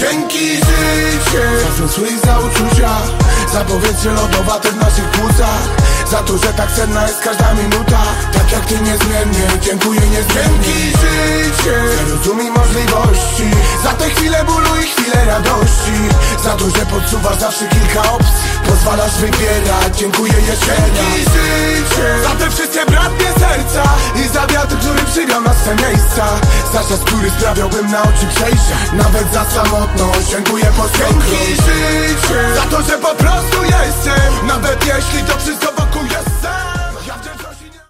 Dzięki życie za wzrosły i za uczucia, za powietrze lodowate w naszych płucach, za to, że tak cenna jest każda minuta. Tak jak ty niezmiennie, dziękuję niezmiennie. Dzięki życie za rozum i możliwości, za te chwile bólu i chwile radości, za to, że podsuwasz zawsze kilka opcji, pozwalasz wybierać, dziękuję jeszcze raz. Dzięki życie za te wszystkie bratnie serca i za wiatr, który przywiał nas w te miejsca, za czas, który sprawiałbym na oczy przejścia, nawet za samotność, dziękuję po skokroć. Dzięki życie za to, że po prostu jestem, nawet jeśli to wszystko wokół